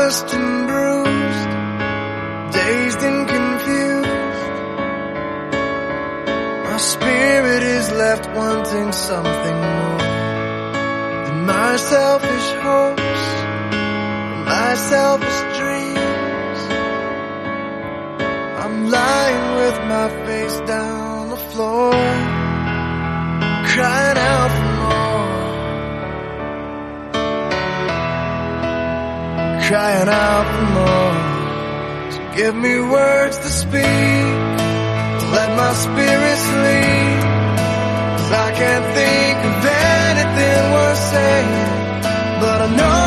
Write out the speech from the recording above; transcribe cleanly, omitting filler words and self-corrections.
calloused and bruised, dazed and confused. My spirit is left wanting something more than my selfish hopes, my selfish dreams. I'm lying with my face down the floor, crying out for more, crying out for more. So give me words to speak, let my spirit sleep, 'cause I can't think of anything worth saying, but I know